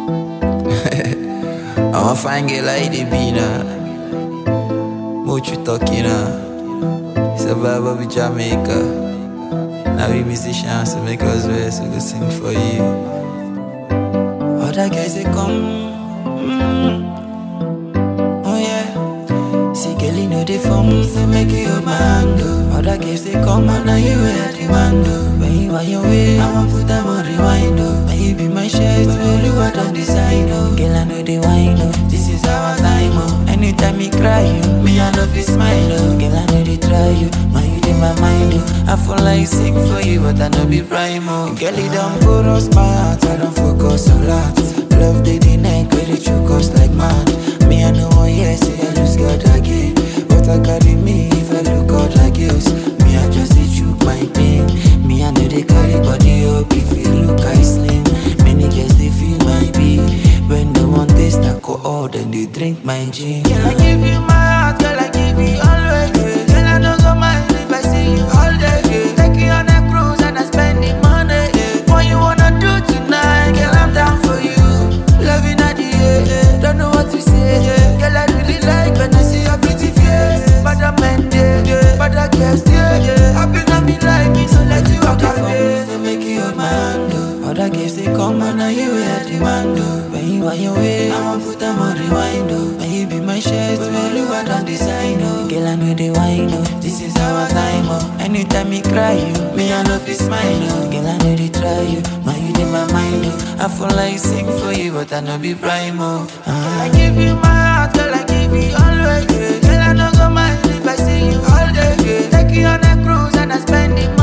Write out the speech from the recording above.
I'm a fine girl like the be now. What you talking now? It's a vibe of Jamaica. Now we musicians to make us rest, we go sing for you. Other guys they come, oh yeah. See girl you know they form, so make you your man go. Other guys they come and now you at the window. When you on your way, I'ma put them on rewind oh. When you be my shirt, only what on the side oh. Girl I know they wine oh, this is our time oh. Anytime me cry you, me I love you smile oh. Girl I know they try you, man you in my mind oh. I feel like sing for you, but I know be prime oh. Girl you don't put us my heart, I don't focus a lot. Love day the night, where they choke us like mad. Me I know one year, say I lose God again. But I carry me if I look out like yours. Me I just dey chook my pain. Me I know they carry body up if you look I slim. Many girls they feel my beat. When they want taste alcohol, then they drink my gin. Girl I give you my heart, girl I give you always. Girl I don't go mind if I see you all day. Take you on a cruise and I spend the money. What you wanna do tonight, girl I'm down for you. Loving at the end, don't know what to say. Girl I really like when I see your pretty face. But I'm ended, but I guess happy not be like me, so let you walk away. So make you a man do. Other girls they come and now you at the window. When you on your way, I'ma put them on rewind oh. When you be my shirt, only what on the sign oh. Girl I know they wine oh, this is our time oh. Anytime me cry you, me I love you smile oh. Girl I know they try you, man you in my mind oh. I feel like sing for you, but I know be prime oh. I give you my heart, girl I give you always. Girl I don't go mind if I see you all day. Take you on a cruise and I spend it.